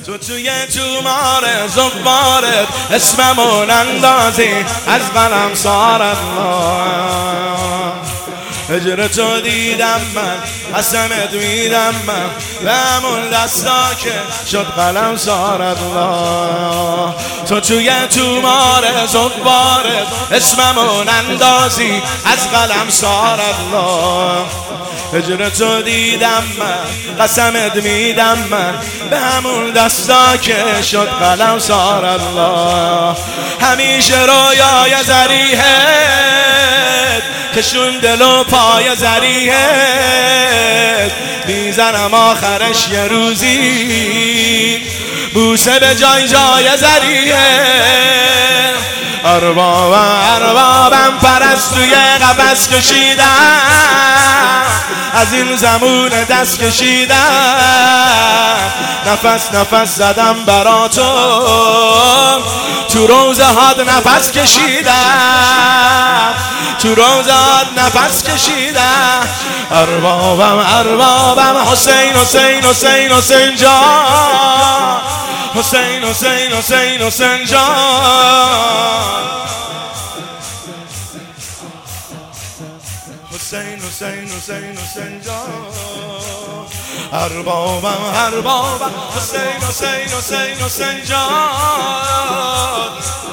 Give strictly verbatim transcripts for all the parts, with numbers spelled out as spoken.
تو توی تومار زبارت اسممون اندازی از قلم سارت هجر تو دیدم من قسمت میدم من به همون دستا که شد قلم سارت الله تو توی تومار زبارت اسممون اندازی از قلم سارت الله هجر تو دیدم من قسمت میدم من به همون دستا که شد قلم سارت الله همیشه رویای زریحت کشون دل و پای زریحت میزنم آخرش یه روزی بوسه به جای جای زریحت اربابم اربابم پرستوی قفس کشیدم از این زمون دست کشیدم نفس نفس زدم برا تو تو روزه هات نفس کشیدم تو روزه هات نفس کشیدم اربابم اربابم حسین حسین حسین حسین جان حسین حسین حسین حسین جان حسین حسین حسین حسین جان اربابم اربابم حسین حسین حسین حسین جان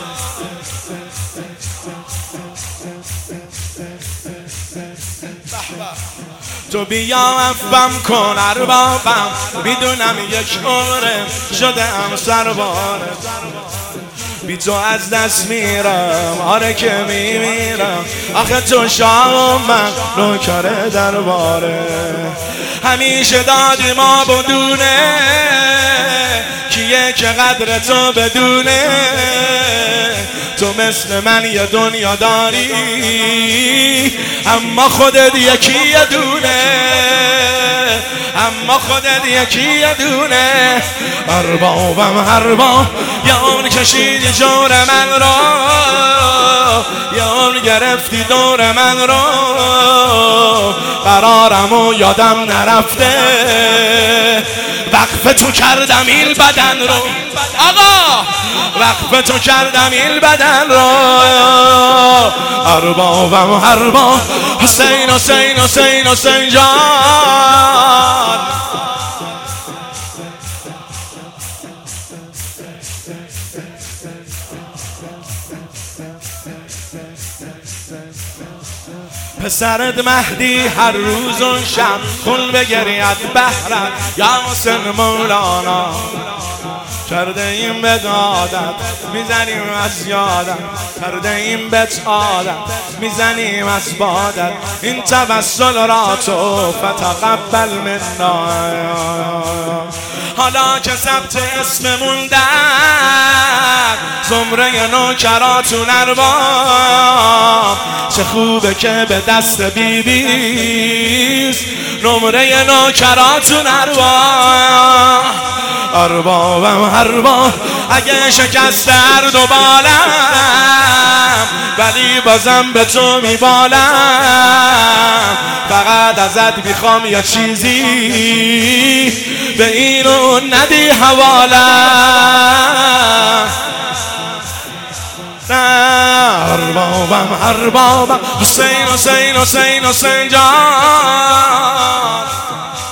تو بیا عفوم کن اربابم میدونم یک عمره شده ام سربارت بی تو از دست میرم آره که میمیرم آخه تو شاه و من نوکر درباره همیشه دادی ما بدونه کیه که قدر تو بدونه تو مثل من یه دنیا داری اما خودت یکی یه دونه اما خودت یکی یه دونه اربابم ارباب یا اون کشیدی جور من رو یا اون گرفتی دور من رو قرارم و یادم نرفته وقف تو کردم این بدن رو آقا وقف تو کردم این بدن رو اربابم ارباب حسین حسین حسین حسین جان پسرت مهدی هر روز و شب خون بگرید بهرت یا حسین مولانا کرده این به عادت میزنیم از یادت کرده این به عادت میزنیم از بادت این توسل را تو فتقبل منا حالا که ثبت اسممون در زمره نوکراتون ارباب چه خوبه که به دست بیبیست نمره نوکراتون ارباب اربابم ارباب اگه شکست هر دو بالم ولی بازم به تو میبالم فقط ازت میخوام یه چیزی به این و ندی حوالم اربابم اربابم حسین حسین حسین حسین جان